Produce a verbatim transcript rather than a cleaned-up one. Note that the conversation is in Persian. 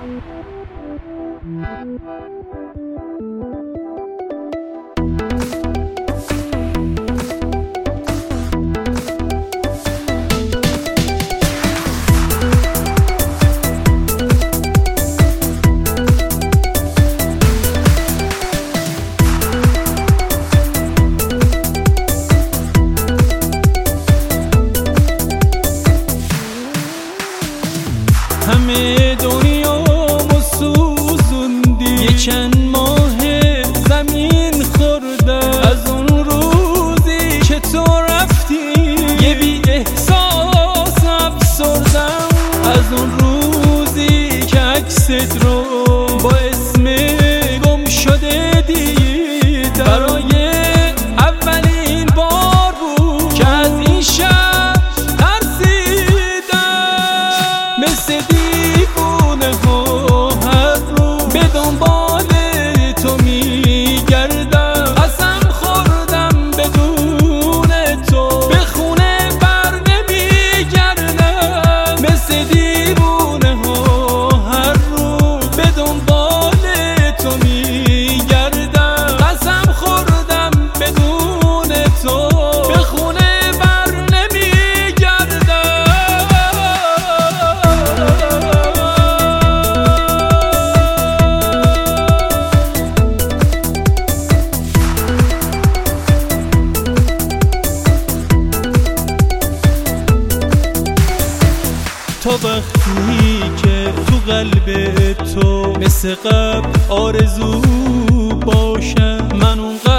همه دنیا مسوزوندی، یه چند ماه زمین خورده از اون روزی که تو رفتی. یه بی احساس افسردم از اون روزی که عکست رو با اسم گم شده دیدم. برای اولین بار بود که از این شهر ترسیدم. مثل دیوونه ها هر رو به دنبال تو میگردم. قسم خوردم بدون تو به خونه بر نمیگردم. مثل دیوونه ها هر رو به دنبال تو میگردم. قسم خوردم بدون تو به خونه بر نمیگردم. تا وقتی که تو قلب تو مثل قبل آرزو باشم، من اون